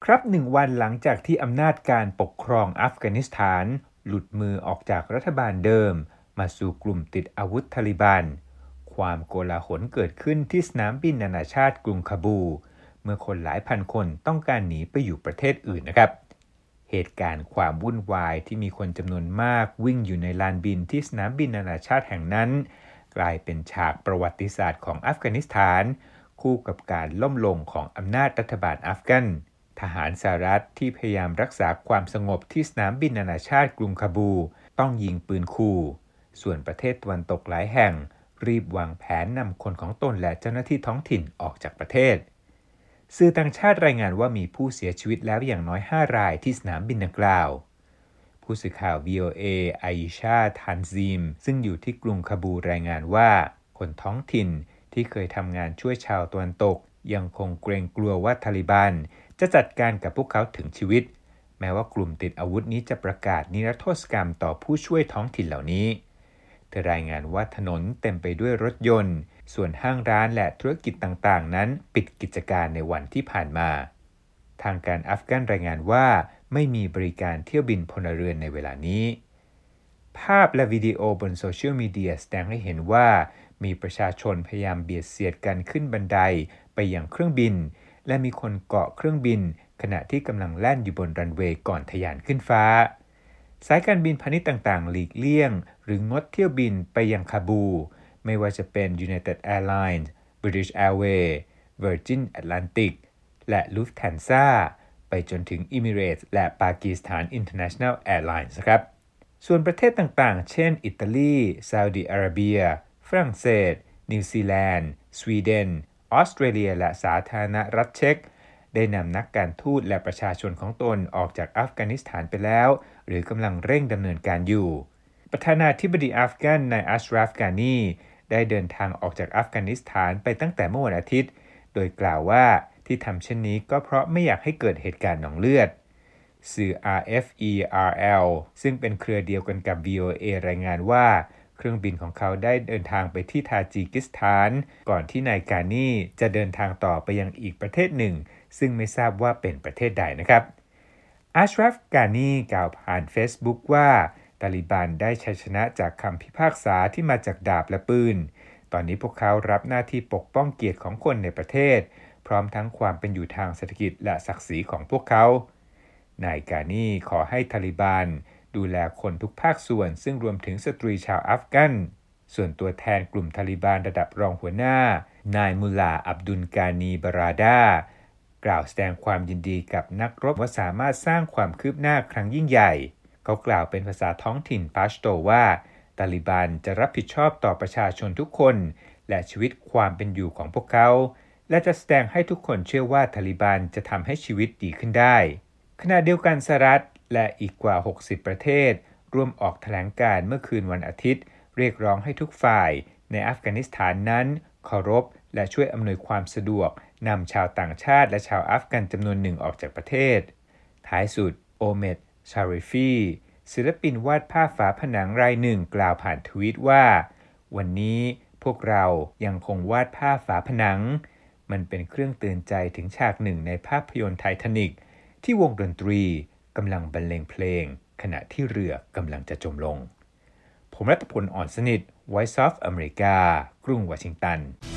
ครับ1 วันหลังจากที่อำนาจการปกครองอัฟกานิสถานหลุดมือออกจากรัฐบาลเดิมมาสู่กลุ่มติดอาวุธทาลิบันความโกลาหลเกิดขึ้นที่สนามบินนานาชาติกรุงคาบูเมื่อคนหลายพันคนต้องการหนีไปอยู่ประเทศอื่นนะครับเหตุการณ์ความวุ่นวายที่มีคนจำนวนมากวิ่งอยู่ในลานบินที่สนามบินนานาชาติแห่งนั้นกลายเป็นฉากประวัติศาสตร์ของอัฟกานิสถานคู่กับการล่มลงของอำนาจรัฐบาลอัฟกันทหารสหรัฐที่พยายามรักษาความสงบที่สนามบินนานาชาติกรุงคาบูต้องยิงปืนขู่ส่วนประเทศตะวันตกหลายแห่งรีบวางแผนนำคนของตนและเจ้าหน้าที่ท้องถิ่นออกจากประเทศสื่อต่างชาติรายงานว่ามีผู้เสียชีวิตแล้วอย่างน้อย5 รายที่สนามบินดังกล่าวผู้สื่อข่าว VOA อายิชาทันซีมซึ่งอยู่ที่กรุงคาบูรายงานว่าคนท้องถิ่นที่เคยทำงานช่วยชาวตะวันตกยังคงเกรงกลัวว่าทาลิบันจะจัดการกับพวกเขาถึงชีวิตแม้ว่ากลุ่มติดอาวุธนี้จะประกาศนิรโทษกรรมต่อผู้ช่วยท้องถิ่นเหล่านี้เธอรายงานว่าถนนเต็มไปด้วยรถยนต์ส่วนห้างร้านและธุรกิจต่างๆนั้นปิดกิจการในวันที่ผ่านมาทางการอัฟกันรายงานว่าไม่มีบริการเที่ยวบินพลเรือนในเวลานี้ภาพและวิดีโอบนโซเชียลมีเดียแสดงให้เห็นว่ามีประชาชนพยายามเบียดเสียดกันขึ้นบันไดไปยังเครื่องบินและมีคนเกาะเครื่องบินขณะที่กำลังแล่นอยู่บนรันเวย์ก่อนทะยานขึ้นฟ้าสายการบินพาณิชย์ต่างๆหลีกเลี่ยงหรืองดเที่ยวบินไปยังคาบูไม่ว่าจะเป็น United Airlines, British Airways, Virgin Atlantic และ Lufthansa ไปจนถึง Emirates และปากีสถาน International Airlines ครับส่วนประเทศต่างๆเช่นอิตาลีซาอุดิอาระเบียฝรั่งเศสนิวซีแลนด์สวีเดนออสเตรเลียและสาธารณรัฐเช็กได้นำนักการทูตและประชาชนของตนออกจากอัฟกานิสถานไปแล้วหรือกำลังเร่งดำเนินการอยู่ประธานาธิบดีอัฟกันนายอัชราฟ กานีได้เดินทางออกจากอัฟกานิสถานไปตั้งแต่เมื่อวันอาทิตย์โดยกล่าวว่าที่ทำเช่นนี้ก็เพราะไม่อยากให้เกิดเหตุการณ์หนองเลือดสื่อ RFE/RL ซึ่งเป็นเครือเดียวกันกับ VOA รายงานว่าเครื่องบินของเขาได้เดินทางไปที่ทาจิกิสถานก่อนที่นายกานีจะเดินทางต่อไปยังอีกประเทศหนึ่งซึ่งไม่ทราบว่าเป็นประเทศใดนะครับอัชราฟ กานีกล่าวผ่าน Facebook ว่าตาลิบันได้ชัยชนะจากคำพิพากษาที่มาจากดาบและปืนตอนนี้พวกเขารับหน้าที่ปกป้องเกียรติของคนในประเทศพร้อมทั้งความเป็นอยู่ทางเศรษฐกิจและศักดิ์ศรีของพวกเขานายกานีขอให้ตาลิบันดูแลคนทุกภาคส่วนซึ่งรวมถึงสตรีชาวอัฟกันส่วนตัวแทนกลุ่มตาลิบันระดับรองหัวหน้านายมุลลาอับดุลกานีบาราดากล่าวแสดงความยินดีกับนักรบว่าสามารถสร้างความคืบหน้าครั้งยิ่งใหญ่เขากล่าวเป็นภาษาท้องถิ่นปาชโตว่าตาลิบันจะรับผิดชอบต่อประชาชนทุกคนและชีวิตความเป็นอยู่ของพวกเขาและจะแสดงให้ทุกคนเชื่อว่าตาลิบันจะทำให้ชีวิตดีขึ้นได้ขณะเดียวกันสหรัฐและอีกกว่า60ประเทศร่วมออกแถลงการณ์เมื่อคืนวันอาทิตย์เรียกร้องให้ทุกฝ่ายในอัฟกานิสถานนั้นเคารพและช่วยอำนวยความสะดวกนำชาวต่างชาติและชาวอัฟกันจำนวนหนึ่งออกจากประเทศท้ายสุดโอเมดชาริฟีศิลปินวาดภาพฝาผนังรายหนึ่งกล่าวผ่านทวีตว่าวันนี้พวกเรายังคงวาดภาพฝาผนังมันเป็นเครื่องเตือนใจถึงฉากหนึ่งในภาพยนตร์ไททานิกที่วงดนตรีกำลังบรรเลงเพลงขณะที่เรือกำลังจะจมลงผมรัตพล อ่อนสนิท Voice of America กรุงวอชิงตัน